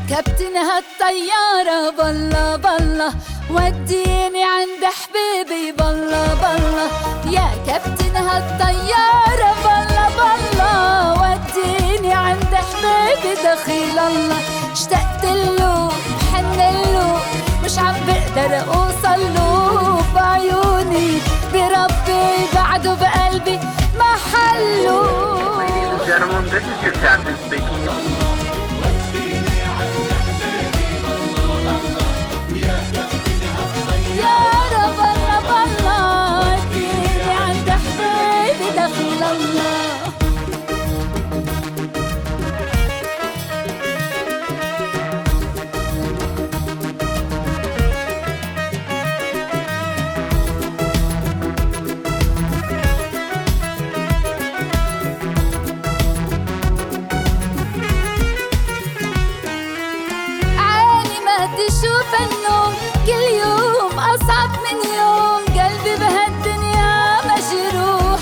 كابتن هالطيارة بالله بالله وديني عند حبيبي بالله بالله. يا كابتن هالطيارة بالله بالله وديني عند حبيبي دخيل الله. اشتقت له بحن له مش عم بقدر اوصله، بعيوني بربي بعده بقلبي محله. Ladies and gentlemen, this is your captain speaking. يا رب الله بالله وديني عند حبيبي دخيل الله. تشوف النوم كل يوم أصعب من يوم، قلبي بهالدنيا مجروح.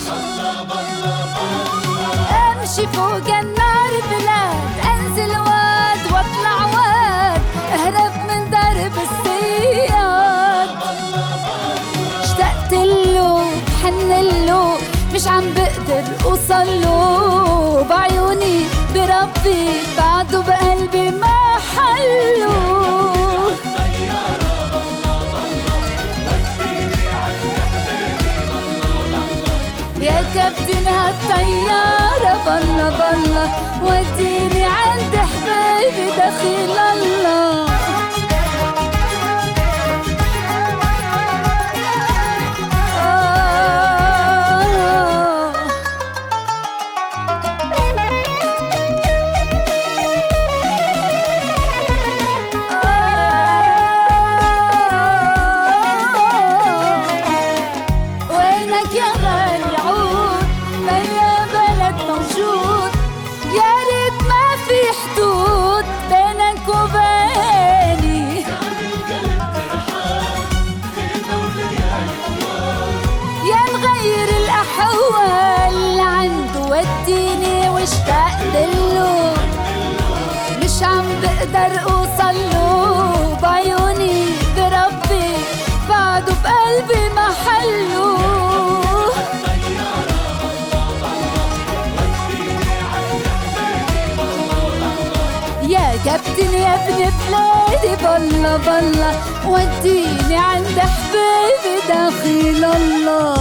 أمشي فوق النار بلاد، أنزل واد واطلع واد، أهرب من درب الصياد. اشتقت له بحن له مش عم بقدر أوصله، بعيوني بربي بعده بقلبي محله. يا كابتن هالطيارة بالله بالله وديني عند حبيبي دخيل الله. وينك يا غالي عود بلا بلد موجود، يا ريت ما في حدود بينك وبيني. يا نغير الأحوال عنده وديني واشتقت له، مش عم بقدر اوصله، بعيوني بربي بعده بقلبي محله. يا كابتن يا ابن بلادي بالله بالله وديني عند حبيبي دخيل الله.